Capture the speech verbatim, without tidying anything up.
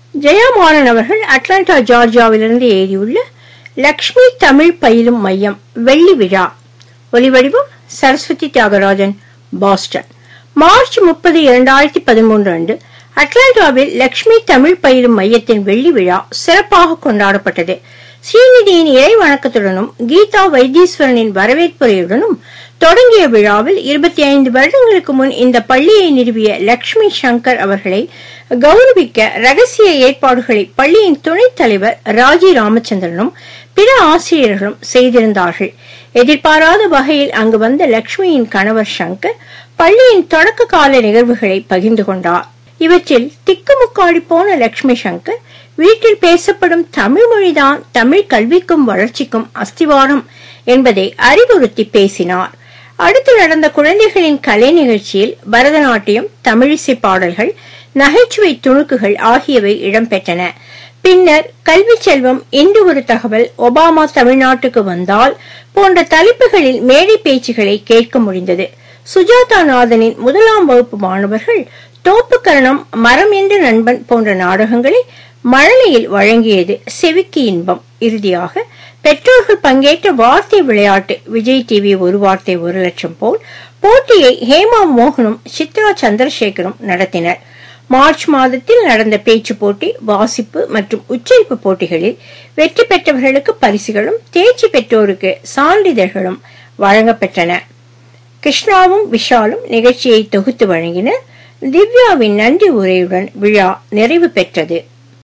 ஜெயமாறன் அவர்கள் அட்லாண்டா ஜார்ஜியாவிலிருந்து எழுதியுள்ள லக்ஷ்மி தமிழ் பயிலும் மையம் வெள்ளி விழா. ஒலிவடிவம் சரஸ்வதி தியாகராஜன், பாஸ்டன். மார்ச் முப்பது இரண்டாயிரத்தி பதிமூன்று அன்று அட்லாண்டாவில் லக்ஷ்மி தமிழ் பயிலும் மையத்தின் வெள்ளி விழா சிறப்பாக கொண்டாடப்பட்டது. ஸ்ரீநிதியின் இறை வணக்கத்துடனும் கீதா வைத்தீஸ்வரனின் வரவேற்புரையுடனும் தொடங்கிய விழாவில் இருபத்தி ஐந்து வருடங்களுக்கு முன் இந்த பள்ளியை நிறுவிய லக்ஷ்மி சங்கர் அவர்களை கௌரவிக்க ரகசிய ஏற்பாடுகளை பள்ளியின் துணைத் தலைவர் ராஜி ராமச்சந்திரனும் பிற ஆசிரியர்களும் செய்திருந்தார்கள். எதிர்பாராத வகையில் அங்கு வந்த லக்ஷ்மியின் கணவர் சங்கர் பள்ளியின் தொடக்க கால நிகழ்வுகளை பகிர்ந்து கொண்டார். இவற்றில் திக்குமுக்காடி போன லக்ஷ்மி சங்கர் வீட்டில் பேசப்படும் தமிழ் மொழிதான் தமிழ் கல்விக்கும் வளர்ச்சிக்கும் அஸ்திவாரம் என்பதை அறிவுறுத்தி பேசினார். அடுத்து நடந்த குழந்தைகளின் கலை நிகழ்ச்சியில் பரதநாட்டியம், தமிழிசை பாடல்கள், நகைச்சுவை துணுக்குகள் ஆகியவை இடம்பெற்றன. பின்னர் கல்வி செல்வம், இன்று ஒரு தகவல், ஒபாமா தமிழ்நாட்டுக்கு வந்தால் போன்ற தலைப்புகளில் மேடை பேச்சுகளை கேட்க முடிந்தது. சுஜாதா நாதனின் முதலாம் வகுப்பு மாணவர்கள் தோப்புக்கரணம், மரம் என்ற நண்பன் போன்ற நாடகங்களை மழலையில் வழங்கியது செவிக்கு இன்பம். இறுதியாக பெற்றோர்கள் பங்கேற்ற வார்த்தை விளையாட்டு விஜய் டிவி ஒரு வார்த்தை ஒரு லட்சம் போல் போட்டியை ஹேமா மோகனும் சித்ரா சந்திரசேகரும் நடத்தினர். மார்ச் மாதத்தில் நடந்த பேச்சு போட்டி, வாசிப்பு மற்றும் உச்சரிப்பு போட்டிகளில் வெற்றி பெற்றவர்களுக்கு பரிசுகளும் தேர்ச்சி பெற்றோருக்கு சான்றிதழ்களும் வழங்கப்பட்டன. கிருஷ்ணாவும் விஷாலும் நிகழ்ச்சியை தொகுத்து வழங்கினர். திவ்யாவின் நன்றி உரையுடன் விழா நிறைவு பெற்றது.